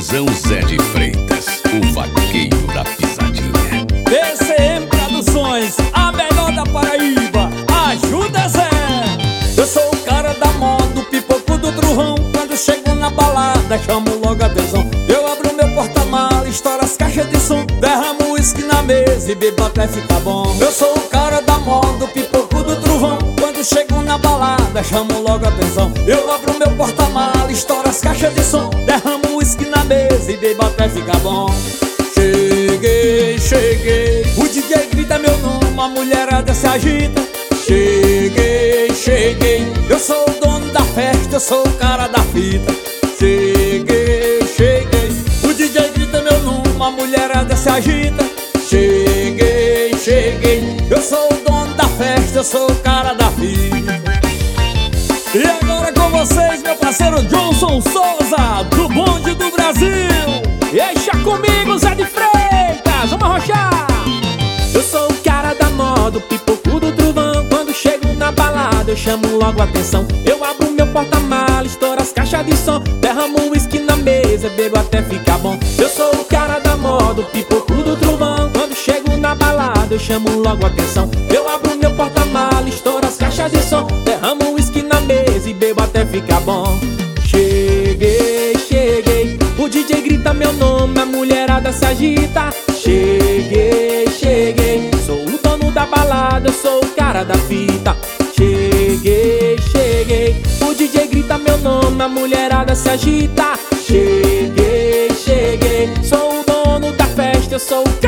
Tiozão Zé de Freitas, o vaqueiro da pisadinha. PCM Produções, a melhor da Paraíba. Ajuda, Zé! Eu sou o cara da moda, o pipoco do trurrão. Quando chego na balada, chamo logo a atenção. Eu abro meu porta-mala, estouro as caixas de som, derramo uísque na mesa e bebo até ficar bom. Eu sou o cara da moda, o pipoco do trurrão. Quando chego na balada, chamo logo a atenção. Eu abro meu porta-mala, estouro as caixas de som, derramo uísque na mesa e bebo até ficar bom. Cheguei, cheguei, o DJ grita meu nome, a mulherada se agita. Cheguei, cheguei, eu sou o dono da festa, eu sou o cara da fita. Cheguei, cheguei, o DJ grita meu nome, a mulherada se agita. Cheguei, cheguei, eu sou o dono da festa, eu sou o cara da fita. E agora com vocês, meu parceiro Johnson Souza, do Bonde do Brasil. Deixa comigo, Zé de Freitas, vamos arrochar. Eu sou o cara da moda, o pipoco do trovão. Quando chego na balada, eu chamo logo a atenção. Eu abro meu porta-mala, estouro as caixas de som, derramo uísque na mesa, bebo até ficar bom. Eu sou o cara da moda, o pipoco do trovão. Quando chego na balada, eu chamo logo a atenção. Eu abro meu porta-mala, estouro as caixas de som, derramo uísque na mesa e bebo até ficar bom. Cheguei, cheguei, o DJ grita meu nome, a mulherada se agita. Cheguei, cheguei, sou o dono da balada, eu sou o cara da fita. Cheguei, cheguei, o DJ grita meu nome, a mulherada se agita. Cheguei, cheguei, sou o dono da festa, eu sou o